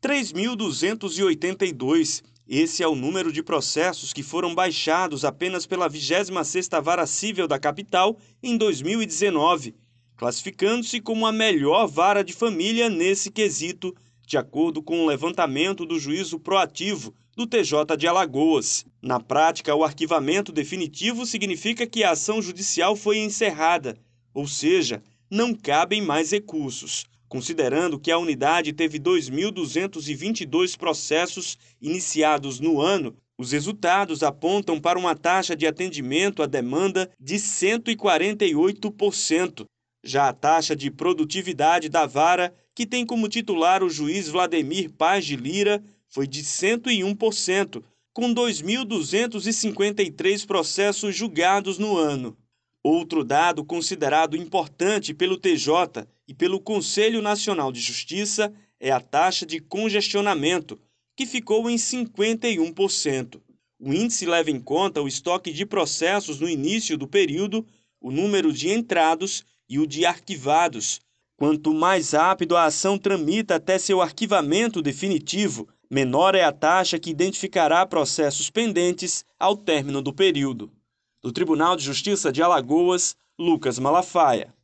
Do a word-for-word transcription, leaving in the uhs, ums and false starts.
três mil duzentos e oitenta e dois. Esse é o número de processos que foram baixados apenas pela vigésima sexta Vara Cível da capital em dois mil e dezenove, classificando-se como a melhor vara de família nesse quesito, de acordo com o levantamento do juízo proativo do T J de Alagoas. Na prática, o arquivamento definitivo significa que a ação judicial foi encerrada, ou seja, não cabem mais recursos. Considerando que a unidade teve dois mil duzentos e vinte e dois processos iniciados no ano, os resultados apontam para uma taxa de atendimento à demanda de cento e quarenta e oito por cento. Já a taxa de produtividade da vara, que tem como titular o juiz Vladimir Paz de Lira, foi de cento e um por cento, com dois mil duzentos e cinquenta e três processos julgados no ano. Outro dado considerado importante pelo T J e pelo Conselho Nacional de Justiça é a taxa de congestionamento, que ficou em cinquenta e um por cento. O índice leva em conta o estoque de processos no início do período, o número de entrados e o de arquivados. Quanto mais rápido a ação tramita até seu arquivamento definitivo, menor é a taxa que identificará processos pendentes ao término do período. Do Tribunal de Justiça de Alagoas, Lucas Malafaia.